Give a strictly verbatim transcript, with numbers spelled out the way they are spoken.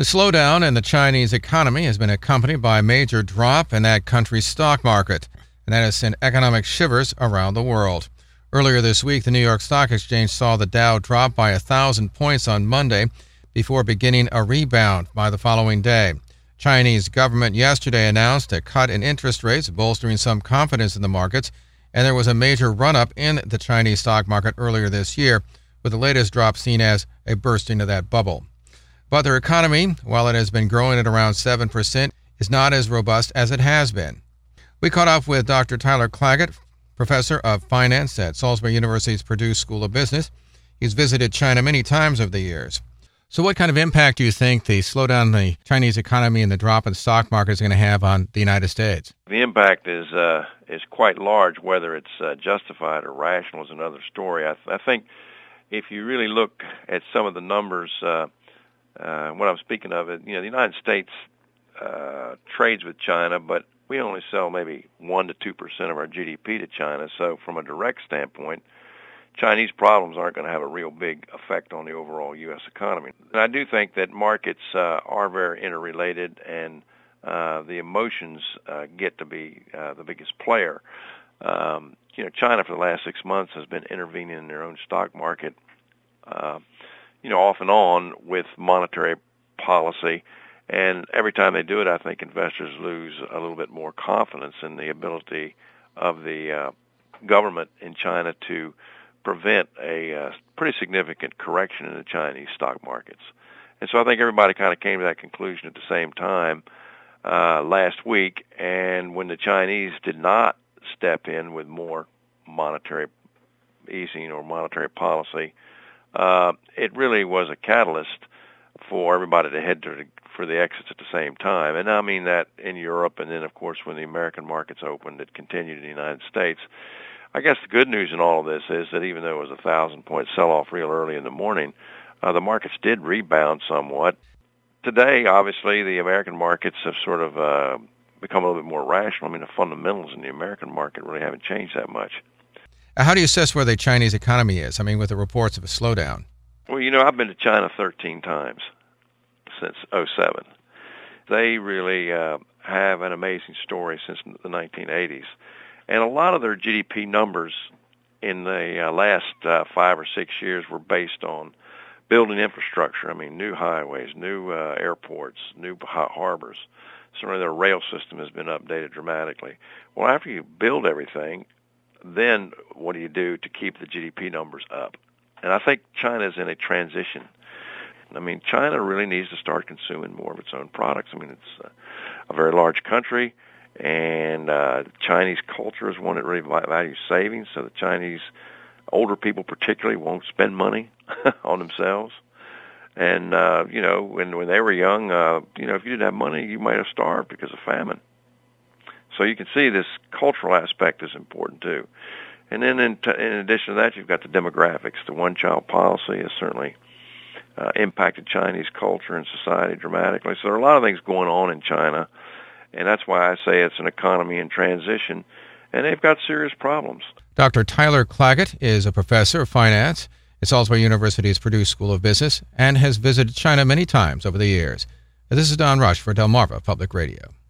The slowdown in the Chinese economy has been accompanied by a major drop in that country's stock market, and that has sent economic shivers around the world. Earlier this week, the New York Stock Exchange saw the Dow drop by one thousand points on Monday before beginning a rebound by the following day. Chinese government yesterday announced a cut in interest rates, bolstering some confidence in the markets, and there was a major run-up in the Chinese stock market earlier this year, with the latest drop seen as a bursting of that bubble. But their economy, while it has been growing at around seven percent, is not as robust as it has been. We caught up with Doctor Tyler Claggett, professor of finance at Salisbury University's Purdue School of Business. He's visited China many times over the years. So what kind of impact do you think the slowdown in the Chinese economy and the drop in the stock market is going to have on the United States? The impact is uh, is quite large. Whether it's uh, justified or rational is another story. I, th- I think if you really look at some of the numbers, uh, uh, what I'm speaking of, you know, the United States uh, trades with China, but we only sell maybe one to two percent of our G D P to China. So from a direct standpoint, Chinese problems aren't going to have a real big effect on the overall U S economy. And I do think that markets uh, are very interrelated, and uh, the emotions uh, get to be uh, the biggest player. Um, you know, China for the last six months has been intervening in their own stock market, uh, you know, off and on with monetary policy. And every time they do it, I think investors lose a little bit more confidence in the ability of the uh, government in China to prevent a uh, pretty significant correction in the Chinese stock markets. And so I think everybody kind of came to that conclusion at the same time uh, last week. And when the Chinese did not step in with more monetary easing or monetary policy, uh, it really was a catalyst for everybody to head to for the exits at the same time. And I mean that in Europe, and then, of course, when the American markets opened, it continued in the United States. I guess the good news in all of this is that even though it was a thousand-point sell-off real early in the morning, uh, the markets did rebound somewhat. Today, obviously, the American markets have sort of uh, become a little bit more rational. I mean, the fundamentals in the American market really haven't changed that much. How do you assess where the Chinese economy is? I mean, with the reports of a slowdown. Well, you know, I've been to China thirteen times since oh seven. They really uh, have an amazing story since the nineteen eighties. And a lot of their G D P numbers in the uh, last uh, five or six years were based on building infrastructure. I mean, new highways, new uh, airports, new harbors. Certainly their rail system has been updated dramatically. Well, after you build everything, then what do you do to keep the G D P numbers up? And I think China is in a transition. I mean, China really needs to start consuming more of its own products. I mean, it's uh, a very large country, and uh, Chinese culture is one that really values savings, so the Chinese older people particularly won't spend money on themselves. And, uh, you know, when, when they were young, uh, you know, if you didn't have money, you might have starved because of famine. So you can see this cultural aspect is important, too. And then in, t- in addition to that, you've got the demographics. The one-child policy has certainly uh, impacted Chinese culture and society dramatically. So there are a lot of things going on in China, and that's why I say it's an economy in transition, and they've got serious problems. Doctor Tyler Claggett is a professor of finance at Salisbury University's Purdue School of Business and has visited China many times over the years. This is Don Rush for Delmarva Public Radio.